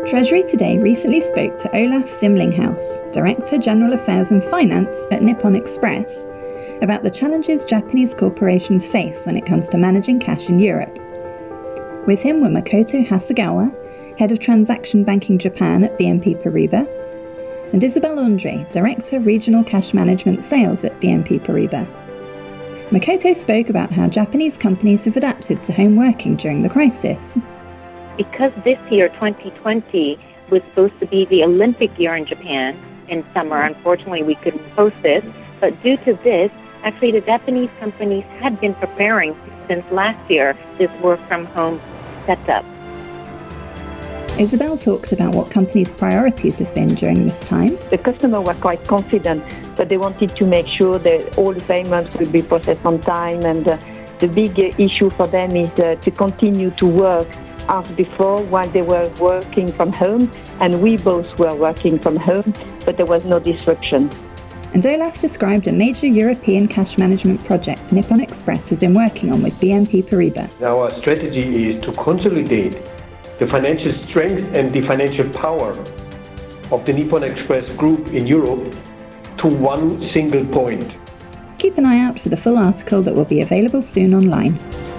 Treasury Today recently spoke to Olaf Zimlinghaus, Director General Affairs and Finance at Nippon Express, about the challenges Japanese corporations face when it comes to managing cash in Europe. With him were Makoto Hasegawa, Head of Transaction Banking Japan at BNP Paribas, and Isabelle Andre, Director Regional Cash Management Sales at BNP Paribas. Makoto spoke about how Japanese companies have adapted to home working during the crisis. Because this year, 2020, was supposed to be the Olympic year in Japan in summer, unfortunately we couldn't host it, but due to this, actually the Japanese companies had been preparing since last year this work-from-home setup. Isabelle talked about what companies' priorities have been during this time. The customer were quite confident, but they wanted to make sure that all the payments will be processed on time, and the big issue for them is to continue to work as before while they were working from home, and we both were working from home, but there was no disruption. And Olaf described a major European cash management project Nippon Express has been working on with BNP Paribas. Our strategy is to consolidate the financial strength and the financial power of the Nippon Express Group in Europe to one single point. Keep an eye out for the full article that will be available soon online.